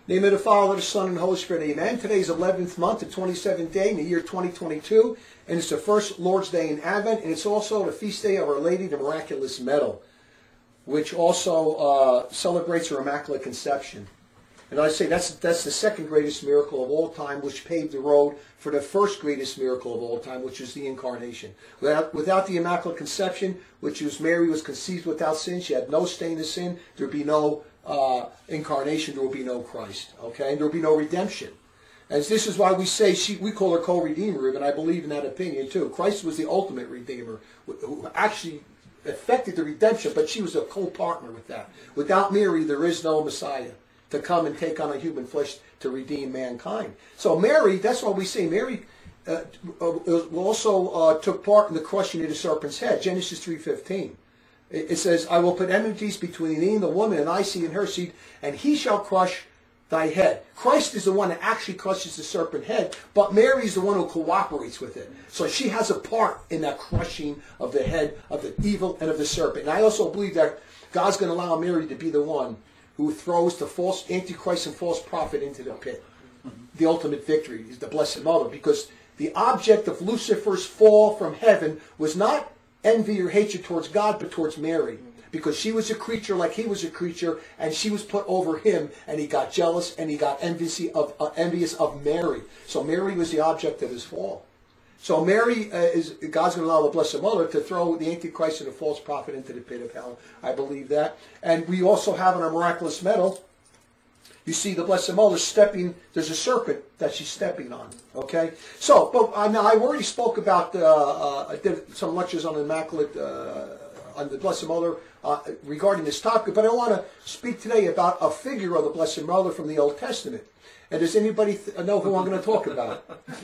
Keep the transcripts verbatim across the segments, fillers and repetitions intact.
name of the Father, the Son, and the Holy Spirit, amen. Today is eleventh month, the twenty-seventh day in the year twenty twenty-two, and it's the first Lord's Day in Advent, and it's also the feast day of Our Lady, the Miraculous Medal, which also uh, celebrates her Immaculate Conception. And I say that's that's the second greatest miracle of all time, which paved the road for the first greatest miracle of all time, which is the Incarnation. Without, without the Immaculate Conception, which was Mary was conceived without sin, she had no stain of sin, there would be no uh, Incarnation, there would be no Christ, okay? And there would be no redemption. And this is why we say, she, we call her co-redeemer, and I believe in that opinion too. Christ was the ultimate Redeemer, who actually effected the redemption, but she was a co-partner with that. Without Mary, there is no Messiah to come and take on a human flesh to redeem mankind. So Mary, that's why we say Mary uh, also uh, took part in the crushing of the serpent's head. Genesis three fifteen. It, it says, I will put enmities between thee and the woman, and thy seed and her seed, and he shall crush thy head. Christ is the one that actually crushes the serpent's head, but Mary is the one who cooperates with it. So she has a part in that crushing of the head of the evil and of the serpent. And I also believe that God's going to allow Mary to be the one who throws the false Antichrist and false prophet into the pit. The ultimate victory is the Blessed Mother, because the object of Lucifer's fall from heaven was not envy or hatred towards God, but towards Mary, because she was a creature like he was a creature, and she was put over him, and he got jealous and he got envious of, uh, envious of Mary. So Mary was the object of his fall. So Mary, uh, is God's going to allow the Blessed Mother to throw the Antichrist and the false prophet into the pit of hell. I believe that. And we also have in our miraculous medal, you see the Blessed Mother stepping, there's a serpent that she's stepping on. Okay? So, but uh, now I already spoke about, uh, uh, I did some lectures on the Immaculate, uh, on the Blessed Mother uh, regarding this topic, but I want to speak today about a figure of the Blessed Mother from the Old Testament. And does anybody th know who I'm going to talk about?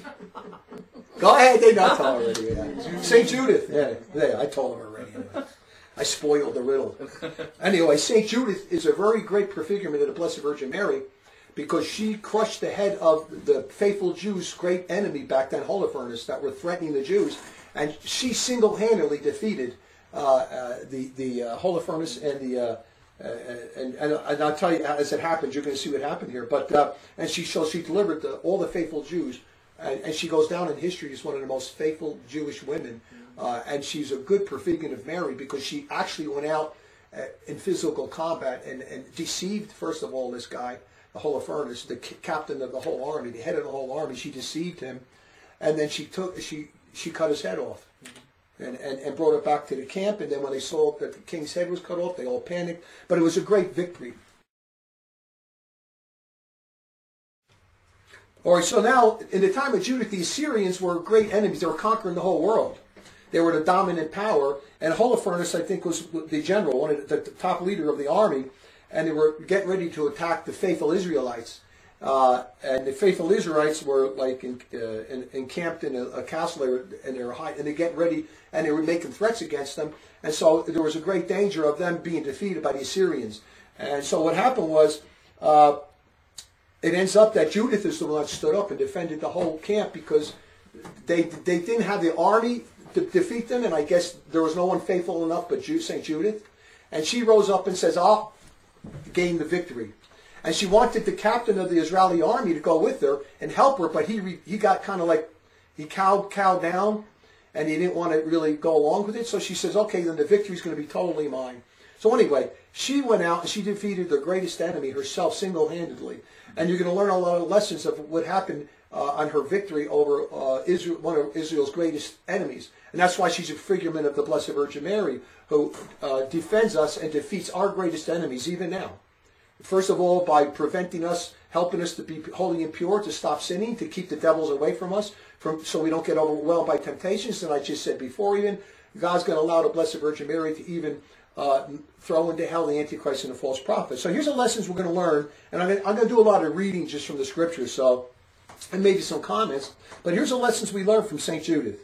Go ahead, they know already. Yeah. Saint Judith. Yeah, yeah, I told them already. Anyway. I spoiled the riddle. Anyway, Saint Judith is a very great prefigurement of the Blessed Virgin Mary, because she crushed the head of the faithful Jews' great enemy back then, Holofernes, that were threatening the Jews, and she single-handedly defeated uh, uh, the the uh, Holofernes and the. Uh, Uh, and, and, and I'll tell you, as it happens, you're going to see what happened here. But uh, and she so she delivered the, all the faithful Jews, and, and she goes down in history as one of the most faithful Jewish women. Uh, and she's a good prefigurement of Mary, because she actually went out uh, in physical combat and, and deceived, first of all, this guy, the Holofernes, the captain of the whole army, the head of the whole army. She deceived him, and then she took she she cut his head off. And, and, and brought it back to the camp, and then when they saw that the king's head was cut off, they all panicked. But it was a great victory. All right, so now, in the time of Judith, the Assyrians were great enemies. They were conquering the whole world. They were the dominant power, and Holofernes, I think, was the general, one of the, the top leader of the army, and they were getting ready to attack the faithful Israelites. Uh, and the faithful Israelites were like in, uh, in, encamped in a, a castle, they were, and they were high, and they get ready, and they were making threats against them. And so there was a great danger of them being defeated by the Assyrians. And so what happened was, uh, it ends up that Judith is the one that stood up and defended the whole camp, because they they didn't have the army to defeat them, and I guess there was no one faithful enough but Saint Judith. And she rose up and says, I'll gain the victory. And she wanted the captain of the Israeli army to go with her and help her, but he re, he got kind of like, he cowed, cowed down, and he didn't want to really go along with it. So she says, okay, then the victory's going to be totally mine. So anyway, she went out and she defeated the greatest enemy herself single-handedly. And you're going to learn a lot of lessons of what happened uh, on her victory over uh, Israel, one of Israel's greatest enemies. And that's why she's a figurement of the Blessed Virgin Mary, who uh, defends us and defeats our greatest enemies even now. First of all, by preventing us, helping us to be holy and pure, to stop sinning, to keep the devils away from us, from so we don't get overwhelmed by temptations. And I just said before, even, God's going to allow the Blessed Virgin Mary to even uh, throw into hell the Antichrist and the false prophet. So here's the lessons we're going to learn. And I'm going, to, I'm going to do a lot of reading just from the Scriptures, so, and maybe some comments. But here's the lessons we learned from Saint Judith.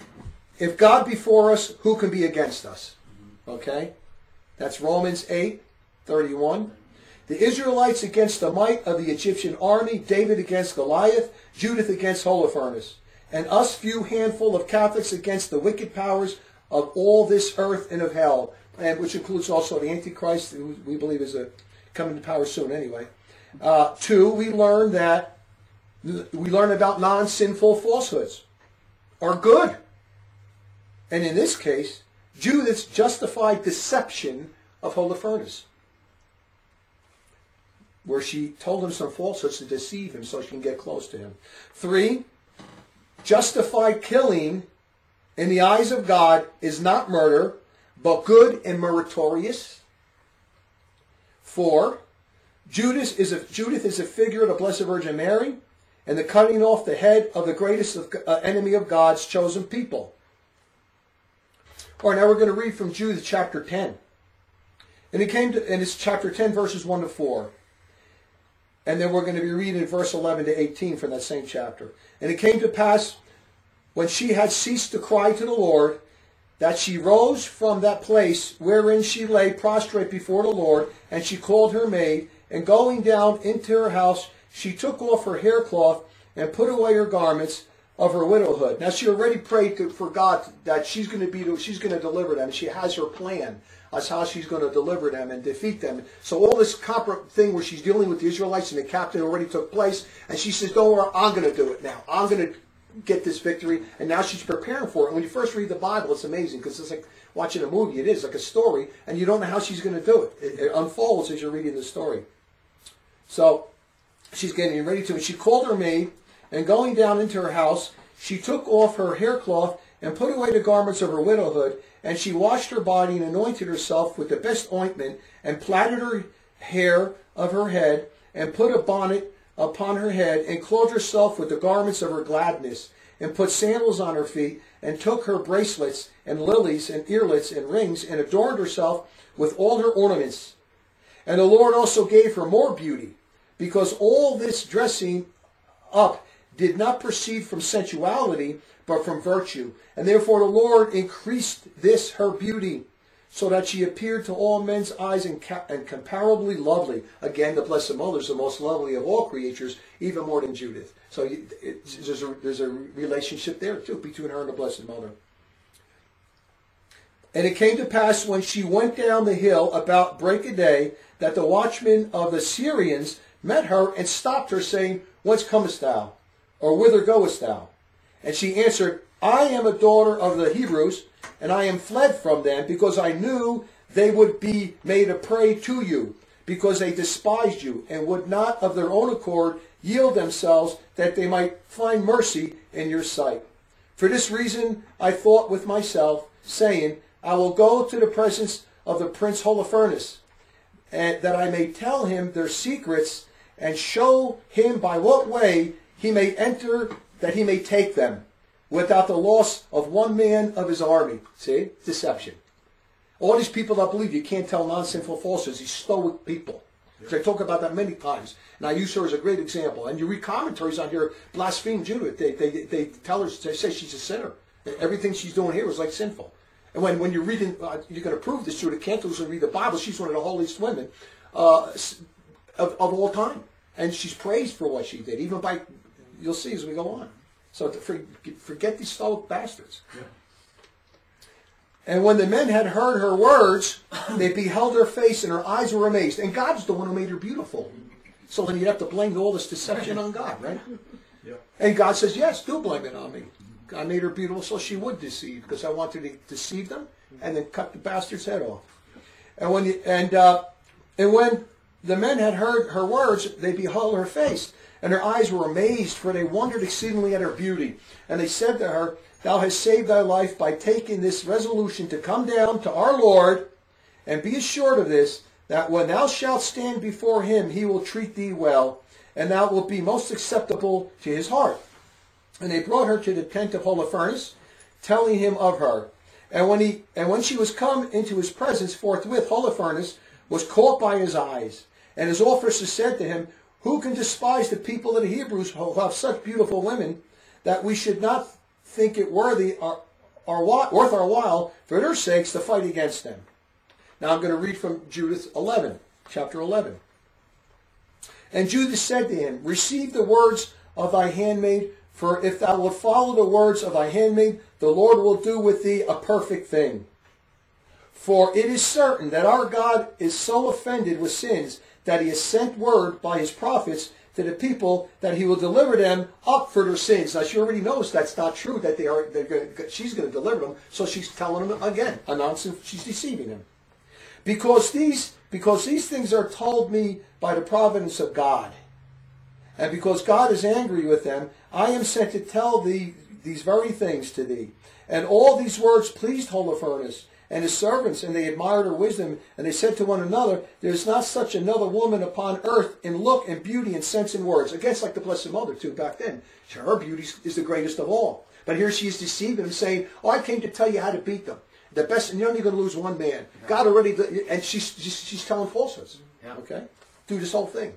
If God be for us, who can be against us? Okay? That's Romans eight thirty-one. The Israelites against the might of the Egyptian army, David against Goliath, Judith against Holofernes, and us few handful of Catholics against the wicked powers of all this earth and of hell, and which includes also the Antichrist, who we believe is a, coming to power soon anyway. Uh, two, we learn that we learn about non-sinful falsehoods are good. And in this case, Judith's justified deception of Holofernes, where she told him some falsehoods to deceive him so she can get close to him. Three, justified killing in the eyes of God is not murder, but good and meritorious. Four, Judas is a, Judith is a figure of the Blessed Virgin Mary and the cutting off the head of the greatest of, uh, enemy of God's chosen people. All right, now we're going to read from Judith chapter ten. And it came to, and it's chapter ten, verses one to four. And then we're going to be reading verse eleven to eighteen from that same chapter. And it came to pass, when she had ceased to cry to the Lord, that she rose from that place wherein she lay prostrate before the Lord, and she called her maid, and going down into her house, she took off her haircloth and put away her garments of her widowhood. Now she already prayed to, for God that she's going to be, she's going to deliver them. She has her plan as how she's going to deliver them and defeat them. So all this comp- thing where she's dealing with the Israelites and the captain already took place, and she says, "Don't worry, I'm going to do it now. I'm going to get this victory." And now she's preparing for it. And when you first read the Bible, it's amazing because it's like watching a movie. It is like a story, and you don't know how she's going to do it. It, it unfolds as you're reading the story. So she's getting ready to, and she called her maid, and going down into her house, she took off her haircloth and put away the garments of her widowhood, and she washed her body and anointed herself with the best ointment, and plaited her hair of her head, and put a bonnet upon her head, and clothed herself with the garments of her gladness, and put sandals on her feet, and took her bracelets and lilies and earlets and rings, and adorned herself with all her ornaments. And the Lord also gave her more beauty, because all this dressing up did not proceed from sensuality, but from virtue. And therefore the Lord increased this her beauty, so that she appeared to all men's eyes incomparably lovely. Again, the Blessed Mother is the most lovely of all creatures, even more than Judith. So it's, there's, a, there's a relationship there too between her and the Blessed Mother. And it came to pass, when she went down the hill about break of day, that the watchmen of the Syrians met her and stopped her, saying, "Whence comest thou? Or whither goest thou?" And she answered, "I am a daughter of the Hebrews, and I am fled from them, because I knew they would be made a prey to you, because they despised you, and would not of their own accord yield themselves, that they might find mercy in your sight. For this reason I thought with myself, saying, I will go to the presence of the prince Holofernes, and that I may tell him their secrets, and show him by what way he may enter, that he may take them, without the loss of one man of his army." See? Deception. All these people that believe you can't tell non-sinful falsehoods, these stoic people. Yeah. I talk about that many times. And I use her as a great example. And you read commentaries on here, blaspheme Judith. They, they, they tell her, they say she's a sinner. Everything she's doing here is like sinful. And when, when you're reading, uh, you're going to prove this through the Cantons and read the Bible, she's one of the holiest women uh, of, of all time. And she's praised for what she did, even by, you'll see as we go on. So to for, forget these stoic bastards. Yeah. And when the men had heard her words, they beheld her face, and her eyes were amazed. And God's the one who made her beautiful. So then you'd have to blame all this deception on God, right? Yeah. And God says, yes, do blame it on me. I made her beautiful so she would deceive, because I wanted to deceive them and then cut the bastard's head off. And when you, and uh, and when the men had heard her words, they beheld her face, and her eyes were amazed, for they wondered exceedingly at her beauty. And they said to her, "Thou hast saved thy life by taking this resolution to come down to our Lord, and be assured of this, that when thou shalt stand before him, he will treat thee well, and thou wilt be most acceptable to his heart." And they brought her to the tent of Holofernes, telling him of her. And when he and when she was come into his presence, forthwith Holofernes was caught by his eyes. And his officers said to him, "Who can despise the people of the Hebrews, who have such beautiful women, that we should not think it worthy our, our, worth our while for their sakes to fight against them?" Now I'm going to read from Judith eleven, chapter eleven. "And Judith said to him, Receive the words of thy handmaid, for if thou wilt follow the words of thy handmaid, the Lord will do with thee a perfect thing. For it is certain that our God is so offended with sins, that he has sent word by his prophets to the people that he will deliver them up for their sins. Now she already knows that's not true, that they are they're going to, she's going to deliver them, so she's telling them again, announcing she's deceiving them. Because these because these things are told me by the providence of God, and because God is angry with them, I am sent to tell thee these very things to thee. And all these words pleased Holofernes and his servants, and they admired her wisdom, and they said to one another, there is not such another woman upon earth in look and beauty and sense and words. Again, it's like the Blessed Mother, too, back then. Her beauty is the greatest of all. But here she is deceiving them, saying, oh, I came to tell you how to beat them. The best, and you're only going to lose one man. God already, and she's, she's, she's telling falsehoods. Yeah. Okay? Through this whole thing.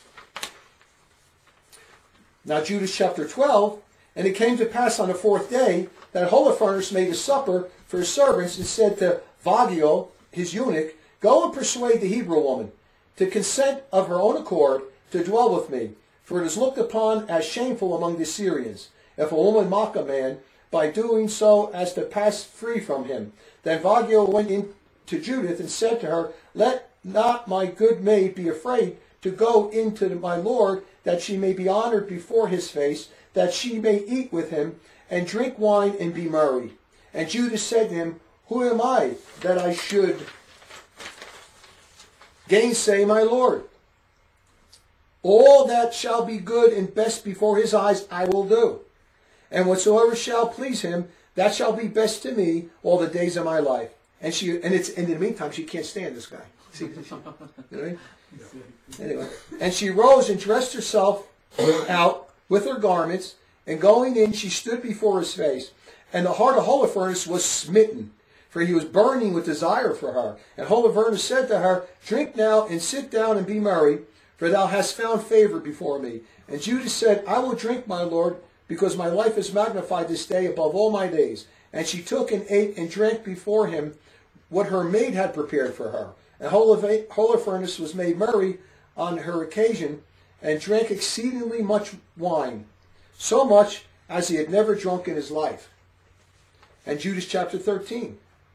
Now, Judas chapter twelve, and it came to pass on the fourth day that Holofernes made a supper for his servants and said to Vagio, his eunuch, go and persuade the Hebrew woman to consent of her own accord to dwell with me, for it is looked upon as shameful among the Syrians, if a woman mock a man by doing so as to pass free from him. Then Vagio went in to Judith and said to her, let not my good maid be afraid to go into my lord, that she may be honored before his face, that she may eat with him, and drink wine, and be merry. And Judas said to him, who am I, that I should gainsay my Lord? All that shall be good and best before his eyes I will do. And whatsoever shall please him, that shall be best to me all the days of my life. And she, and it's, and in the meantime, she can't stand this guy. See, you know what I mean? Anyway, and she rose and dressed herself out with her garments, and going in, she stood before his face. And the heart of Holofernes was smitten, for he was burning with desire for her. And Holofernes said to her, drink now, and sit down, and be merry, for thou hast found favor before me. And Judas said, I will drink, my lord, because my life is magnified this day above all my days. And she took and ate and drank before him what her maid had prepared for her. And Holofernes was made merry on her occasion, and drank exceedingly much wine, so much as he had never drunk in his life. And Judas chapter thirteen.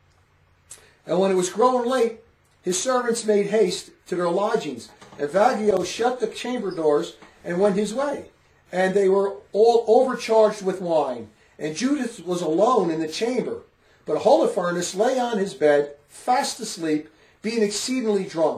And when it was grown late, his servants made haste to their lodgings, and Vagio shut the chamber doors and went his way. And they were all overcharged with wine. And Judas was alone in the chamber. But Holofernes lay on his bed, fast asleep, being exceedingly drunk.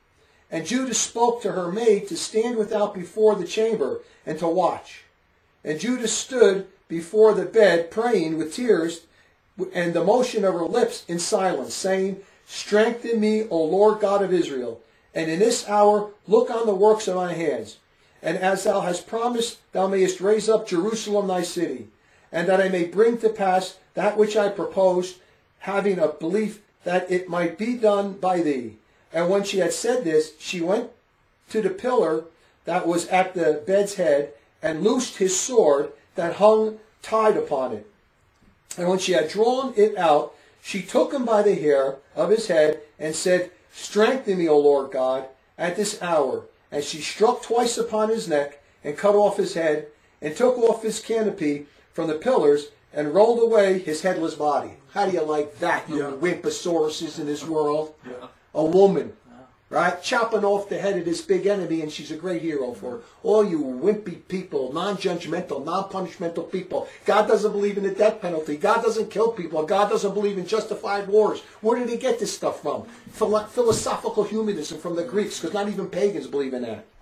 And Judas spoke to her maid to stand without before the chamber and to watch. And Judas stood before the bed, praying with tears and the motion of her lips in silence, saying, strengthen me, O Lord God of Israel, and in this hour look on the works of my hands. And as thou hast promised, thou mayest raise up Jerusalem thy city, and that I may bring to pass that which I proposed, having a belief that it might be done by thee. And when she had said this, she went to the pillar that was at the bed's head, and loosed his sword that hung tied upon it. And when she had drawn it out, she took him by the hair of his head, and said, strengthen me, O Lord God, at this hour. And she struck twice upon his neck, and cut off his head, and took off his canopy from the pillars, and rolled away his headless body. How do you like that, you yeah. wimpasauruses in this world? Yeah. A woman, right? Chopping off the head of this big enemy, and she's a great hero for it. All you wimpy people, non-judgmental, non-punishmental people. God doesn't believe in the death penalty. God doesn't kill people. God doesn't believe in justified wars. Where did he get this stuff from? Philo- philosophical humanism from the Greeks, because not even pagans believe in that.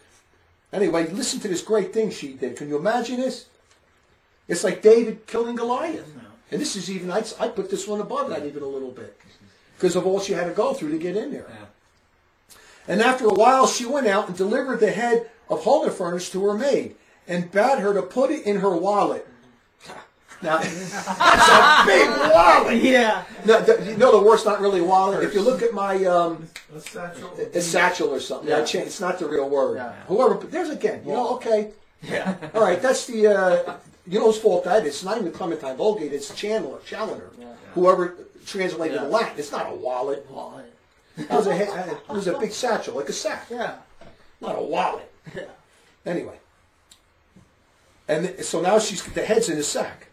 Anyway, listen to this great thing she did. Can you imagine this? It's like David killing Goliath. And this is even, I, I put this one above that even a little bit, because of all she had to go through to get in there. Yeah. And after a while, she went out and delivered the head of Holofernes to her maid, and bade her to put it in her wallet. Now, that's a big wallet. Yeah. No, the, you know the word's not really wallet. If you look at my um, a satchel, a satchel or something, yeah. I changed, it's not the real word. Yeah. Whoever, but there's again, you know, okay. Yeah. All right, that's the. Uh, You know whose fault that is? It's not even the Clementine Vulgate, it's Chandler, Challoner. Yeah. Whoever translated yeah. the Latin. It's not a wallet. Wallet. It was a, it was a big satchel, like a sack. Yeah. Not a wallet. Yeah. Anyway. And so now she's the head's in a sack.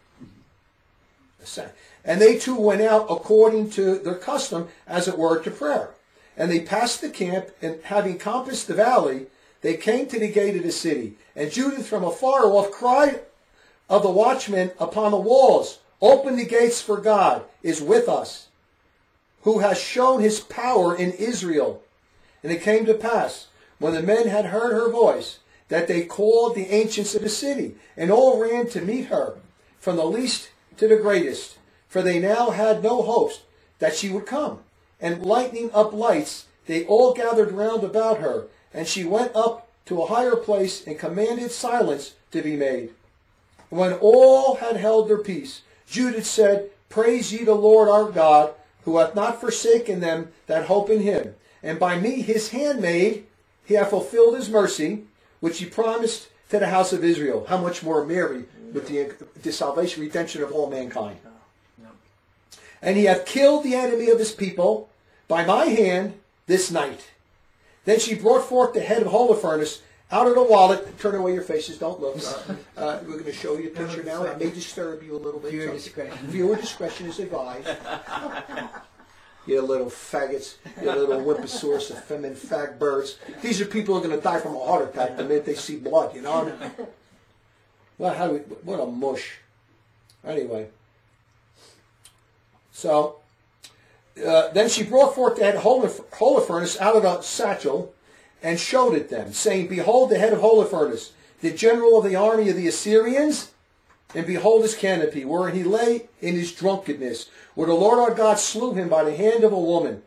A sack. And they two went out according to their custom, as it were, to prayer. And they passed the camp, and having compassed the valley, they came to the gate of the city. And Judith from afar off cried of the watchmen upon the walls, "Open the gates, for God is with us, who has shown his power in Israel." And it came to pass, when the men had heard her voice, that they called the ancients of the city, and all ran to meet her, from the least to the greatest. For they now had no hopes that she would come. And lighting up lights, they all gathered round about her. And she went up to a higher place, and commanded silence to be made. When all had held their peace, Judith said, "Praise ye the Lord our God, who hath not forsaken them that hope in him. And by me his handmaid, he hath fulfilled his mercy, which he promised to the house of Israel." How much more Mary with the, the salvation, redemption of all mankind. "And he hath killed the enemy of his people by my hand this night." Then she brought forth the head of Holofernes out of the wallet. Turn away your faces, don't look. Uh, uh, we're going to show you a picture now. It may disturb you a little bit. Viewer discretion. Viewer discretion is advised. You little faggots, you little whipposaurus of feminine fag birds. These are people who are going to die from a heart attack the minute they see blood, you know? Well, how do we, what a mush. Anyway. So, uh, then she brought forth the head of Holofernes out of the satchel, and showed it them, saying, "Behold the head of Holofernes, the general of the army of the Assyrians, and behold his canopy, wherein he lay in his drunkenness, where the Lord our God slew him by the hand of a woman.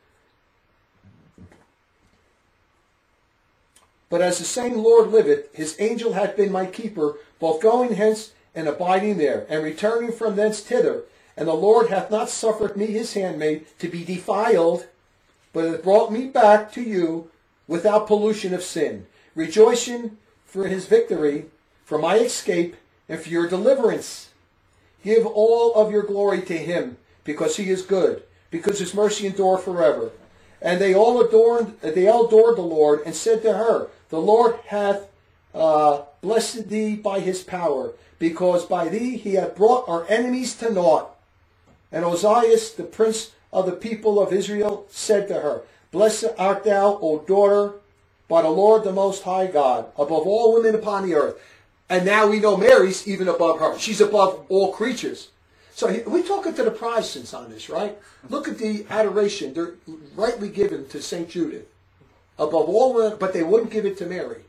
But as the same Lord liveth, his angel hath been my keeper, both going hence and abiding there, and returning from thence thither. And the Lord hath not suffered me his handmaid to be defiled, but hath brought me back to you without pollution of sin, rejoicing for his victory, for my escape, and for your deliverance. Give all of your glory to him, because he is good, because his mercy endureth forever." And they all adorned, they all adored the Lord, and said to her, "The Lord hath uh, blessed thee by his power, because by thee he hath brought our enemies to naught." And Ozias, the prince of the people of Israel, said to her, "Blessed art thou, O daughter, by the Lord the Most High God, above all women upon the earth." And now we know Mary's even above her. She's above all creatures. So we're talking to the Protestants on this, right? Look at the adoration they're rightly given to Saint Judith. Above all women, but they wouldn't give it to Mary.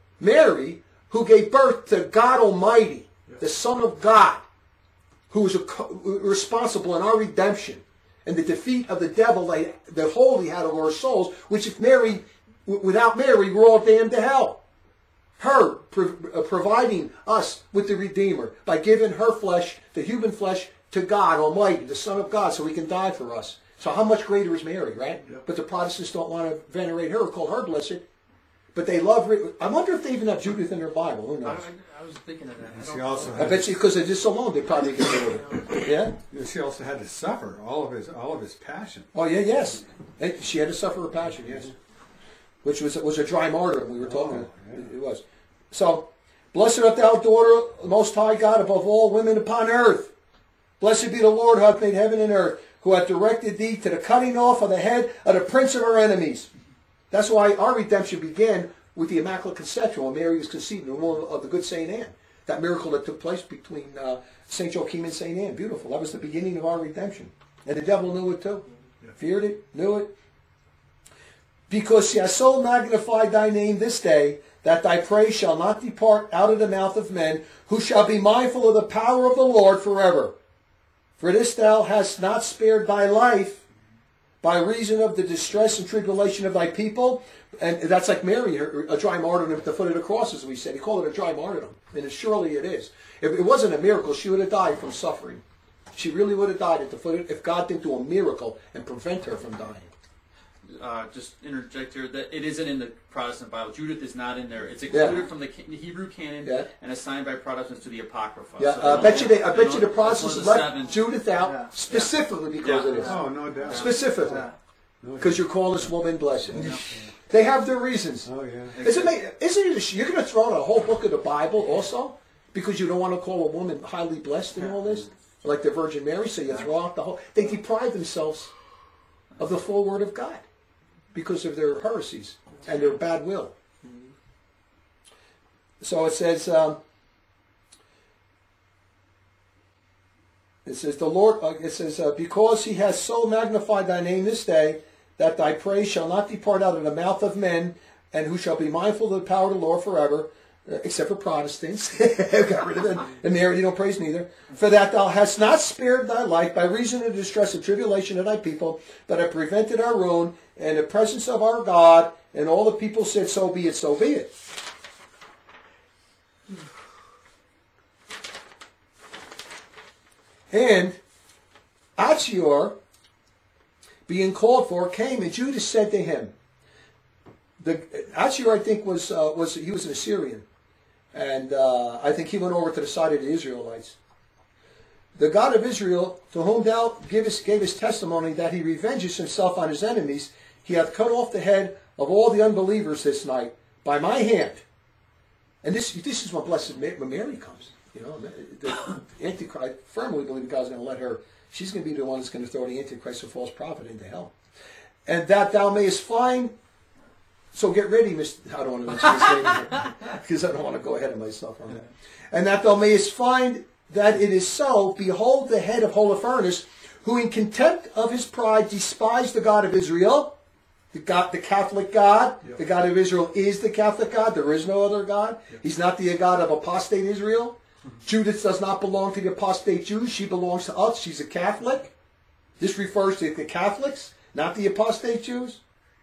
Mary, who gave birth to God Almighty, the Son of God, who was responsible in our redemption and the defeat of the devil that wholly had over our souls, which if Mary, without Mary, we're all damned to hell. Her providing us with the Redeemer by giving her flesh, the human flesh, to God Almighty, the Son of God, so he can die for us. So how much greater is Mary, right? Yep. But the Protestants don't want to venerate her or call her blessed. But they love her. I wonder if they even have Judith in their Bible. Who knows? I, I was thinking of that. And she also I bet you, because of this alone, they probably get rid of it. Yeah? She also had to suffer all of his all of his passion. Oh, yeah, yes. She had to suffer her passion, yes. Which was, was a dry martyrdom we were talking about. Oh, yeah. It was. So, "Blessed art thou, daughter, Most High God, above all women upon earth. Blessed be the Lord who hath made heaven and earth, who hath directed thee to the cutting off of the head of the prince of our enemies." That's why our redemption began with the Immaculate Conception, when Mary was conceived in the womb of the good Saint Anne. That miracle that took place between uh, Saint Joachim and Saint Anne. Beautiful. That was the beginning of our redemption. And the devil knew it too. Yeah. Feared it, knew it. "Because she has so magnified thy name this day, that thy praise shall not depart out of the mouth of men, who shall be mindful of the power of the Lord forever. For this thou hast not spared thy life, by reason of the distress and tribulation of thy people." And that's like Mary, a dry martyrdom at the foot of the cross, as we said. He called it a dry martyrdom. And it, surely it is. If it wasn't a miracle, she would have died from suffering. She really would have died at the foot of, if God didn't do a miracle and prevent her from dying. Uh, just interject here that it isn't in the Protestant Bible. Judith is not in there. It's excluded Yeah. from the, ca- the Hebrew canon Yeah. and assigned by Protestants to the Apocrypha. Yeah, So uh, I they bet don't- you they, I they bet you don't- the that's Protestants one of the left seven. Judith out Yeah. specifically because Yeah. of this. Oh, no doubt. Specifically. Yeah. Because you're calling this woman blessed. They have their reasons. Oh yeah. Isn't it, isn't it a, you're going to throw out a whole book of the Bible also? Because you don't want to call a woman highly blessed in all this? Like the Virgin Mary, so you throw out the whole... They deprive themselves of the full Word of God. because of their heresies and their bad will. So it says, um, it says the Lord. Uh, it says uh, because He has so magnified Thy name this day, that Thy praise shall not depart out of the mouth of men, and who shall be mindful of the power of the Lord forever. Uh, except for Protestants, got rid of it, and there you don't praise neither. For that Thou hast not spared Thy life by reason of the distress and tribulation of Thy people, but have prevented our ruin in the presence of our God. And all the people said, "So be it, so be it." And Achior, being called for, came, and Judas said to him, the Achior, I think, was uh, was he was an Assyrian. And uh, I think he went over to the side of the Israelites. The God of Israel, to whom thou givest, gavest testimony that he revenges himself on his enemies, he hath cut off the head of all the unbelievers this night by my hand. And this this is when Blessed Mary comes. You know, the Antichrist, I firmly believe God's going to let her, she's going to be the one that's going to throw the Antichrist, the false prophet, into hell. And that thou mayest find. So get ready, Mister I don't want to mention his name because I don't want to go ahead of myself on that. And that thou mayest find that it is so, behold the head of Holofernes, who in contempt of his pride despised the God of Israel, the God, the Catholic God. Yep. The God of Israel is the Catholic God. There is no other God. Yep. He's not the God of apostate Israel. Mm-hmm. Judith does not belong to the apostate Jews. She belongs to us. She's a Catholic. This refers to the Catholics, not the apostate Jews.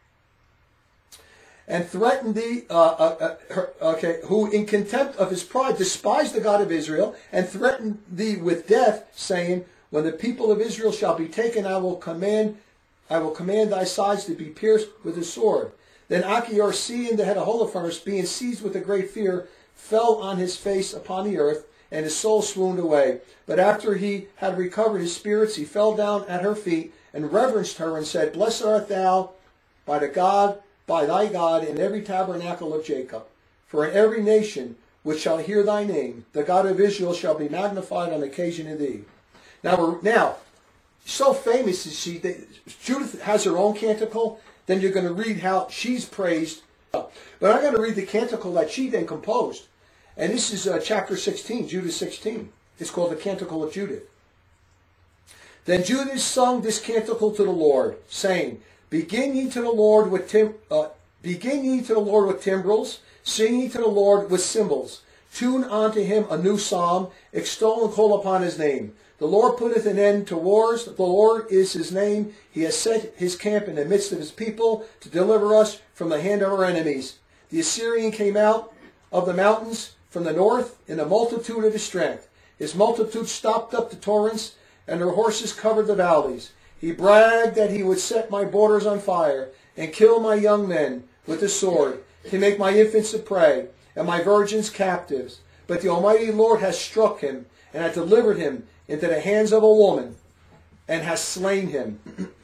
And threatened thee, uh, uh, uh, her, okay, who in contempt of his pride despised the God of Israel, and threatened thee with death, saying, when the people of Israel shall be taken, I will command, I will command thy sides to be pierced with a sword. Then Achior, seeing the head of Holofernes, being seized with a great fear, fell on his face upon the earth, and his soul swooned away. But after he had recovered his spirits, he fell down at her feet, and reverenced her, and said, Blessed art thou by the God, by thy God, in every tabernacle of Jacob. For in every nation which shall hear thy name, the God of Israel shall be magnified on occasion of thee. Now, now, so famous is she, that Judith has her own canticle, then you're going to read how she's praised. But I'm going to read the canticle that she then composed. And this is uh, chapter sixteen, Judith sixteen. It's called the Canticle of Judith. Then Judith sung this canticle to the Lord, saying, Begin ye to the Lord with tim- uh, begin ye to the Lord with timbrels, sing ye to the Lord with cymbals. Tune unto him a new psalm, extol and call upon his name. The Lord putteth an end to wars, the Lord is his name. He has set his camp in the midst of his people to deliver us from the hand of our enemies. The Assyrian came out of the mountains from the north in the multitude of his strength. His multitude stopped up the torrents, and their horses covered the valleys. He bragged that he would set my borders on fire and kill my young men with the sword, to make my infants a prey and my virgins captives. But the Almighty Lord has struck him and hath delivered him into the hands of a woman and has slain him.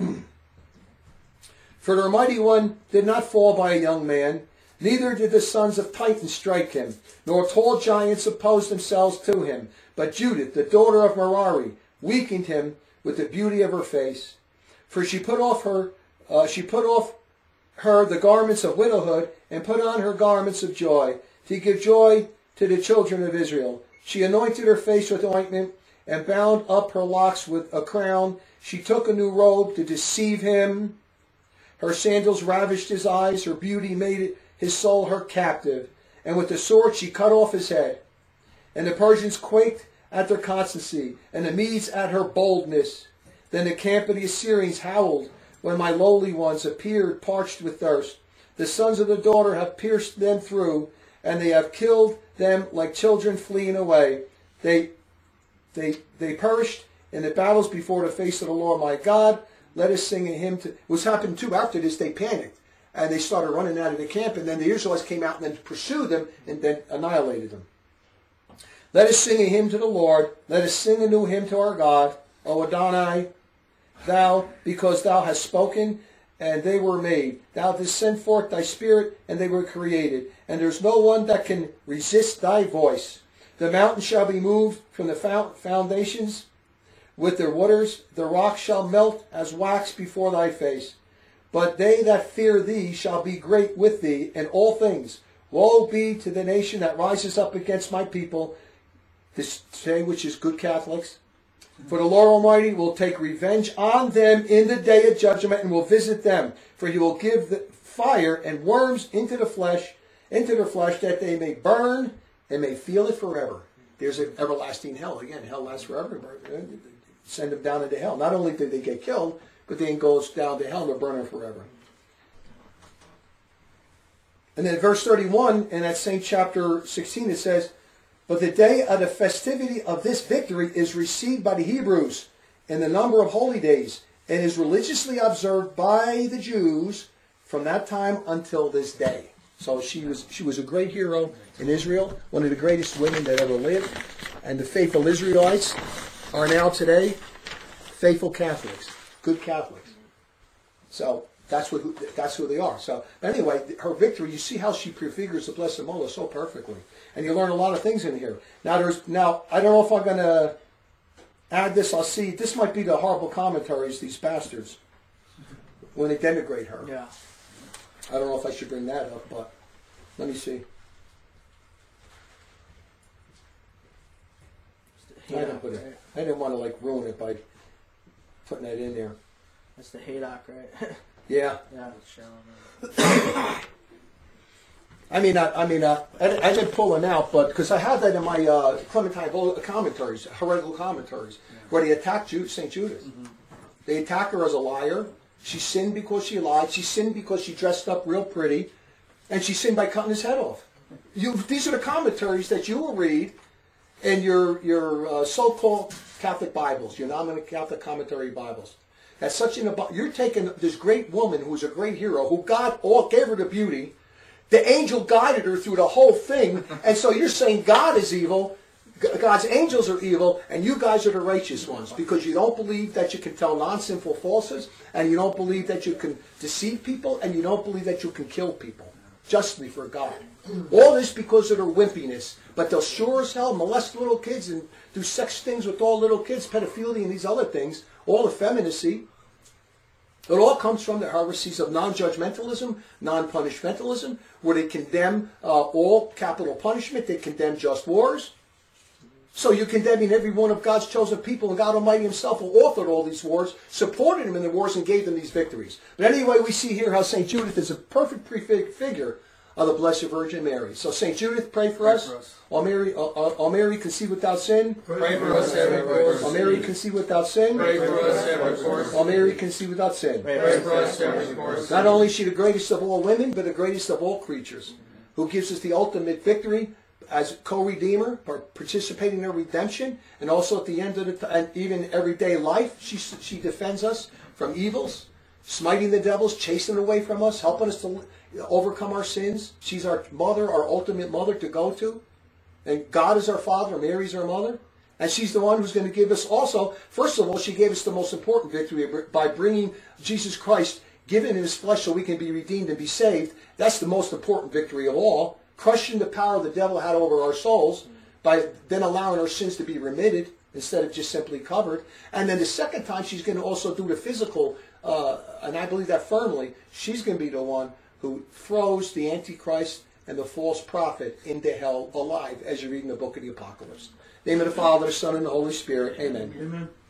For the Mighty One did not fall by a young man, neither did the sons of Titan strike him, nor tall giants oppose themselves to him. But Judith, the daughter of Merari, weakened him with the beauty of her face. For she put off her, uh, she put off her the garments of widowhood, and put on her garments of joy, to give joy to the children of Israel. She anointed her face with ointment, and bound up her locks with a crown. She took a new robe to deceive him. Her sandals ravished his eyes. Her beauty made his soul her captive. And with the sword she cut off his head. And the Persians quaked at their constancy, and the Medes at her boldness. Then the camp of the Assyrians howled when my lowly ones appeared parched with thirst. The sons of the daughter have pierced them through, and they have killed them like children fleeing away. They, they, they perished in the battles before the face of the Lord my God. Let us sing a hymn to... What's happened too, after this, they panicked, and they started running out of the camp, and then the Israelites came out and then pursued them, and then annihilated them. Let us sing a hymn to the Lord. Let us sing a new hymn to our God. O Adonai, thou, because thou hast spoken, and they were made. Thou didst send forth thy spirit, and they were created. And there's no one that can resist thy voice. The mountains shall be moved from the foundations with their waters. The rocks shall melt as wax before thy face. But they that fear thee shall be great with thee in all things. Woe be to the nation that rises up against my people, this say which is good Catholics. For the Lord Almighty will take revenge on them in the day of judgment and will visit them. For he will give the fire and worms into the flesh, into their flesh, that they may burn and may feel it forever. There's an everlasting hell. Again, hell lasts forever. Send them down into hell. Not only did they get killed, but then goes down to hell and they're burning forever. And then verse thirty-one, in that same chapter sixteen, it says, but the day of the festivity of this victory is received by the Hebrews in the number of holy days, and is religiously observed by the Jews from that time until this day. So she was she was a great hero in Israel, one of the greatest women that ever lived. And the faithful Israelites are now today faithful Catholics, good Catholics. So that's what that's who they are. So anyway, her victory, you see how she prefigures the Blessed Mother so perfectly. And you learn a lot of things in here. Now there's now I don't know if I'm gonna add this, I'll see. This might be the horrible commentaries, these bastards, when they denigrate her. Yeah. I don't know if I should bring that up, but let me see. I didn't put it. I didn't want to like ruin it by putting that in there. That's the Haydock, right? Yeah. Yeah. I mean, I, I mean, uh, I, I didn't pull it out, but because I had that in my uh, Clementine commentaries, heretical commentaries, yeah, where they attacked Jude, Saint Judith. Mm-hmm. They attack her as a liar. She sinned because she lied. She sinned because she dressed up real pretty, and she sinned by cutting his head off. You, these are the commentaries that you will read in your your uh, so-called Catholic Bibles, your nominal Catholic commentary Bibles. That's such an you're taking this great woman who's a great hero, who God all gave her the beauty. The angel guided her through the whole thing, and so you're saying God is evil, God's angels are evil, and you guys are the righteous ones because you don't believe that you can tell non-sinful falsehoods, and you don't believe that you can deceive people, and you don't believe that you can kill people justly for God. All this because of their wimpiness, but they'll sure as hell molest little kids and do sex things with all little kids, pedophilia and these other things, all effeminacy. It all comes from the heresies of non-judgmentalism, non-punishmentalism, where they condemn uh, all capital punishment, they condemn just wars. So you're condemning every one of God's chosen people, and God Almighty himself who authored all these wars, supported them in the wars, and gave them these victories. But anyway, we see here how Saint Judith is a perfect prefigure of the Blessed Virgin Mary. So Saint Judith, pray for Pray us. for us. All Mary, uh, uh, all Mary conceived without sin. Pray for us, every course. All Mary conceived without sin. Pray for us, every course. All Mary conceived without sin. Pray for us, every course. Not only is she the greatest of all women, but the greatest of all creatures, who gives us the ultimate victory as co-redeemer, participating in our redemption, and also at the end of the t- and even everyday life, she she defends us from evils, smiting the devils, chasing away from us, helping us to overcome our sins. She's our mother, our ultimate mother to go to, and God is our Father, Mary's our mother, and she's the one who's going to give us also. First of all, she gave us the most important victory by bringing Jesus Christ, given in his flesh, so we can be redeemed and be saved. That's the most important victory of all. Crushing the power the devil had over our souls by then allowing our sins to be remitted instead of just simply covered. And then the second time, she's going to also do the physical, uh, and I believe that firmly, she's going to be the one who throws the Antichrist and the false prophet into hell alive, as you read in the book of the Apocalypse. In the name of the Father, the Son, and the Holy Spirit. Amen. Amen.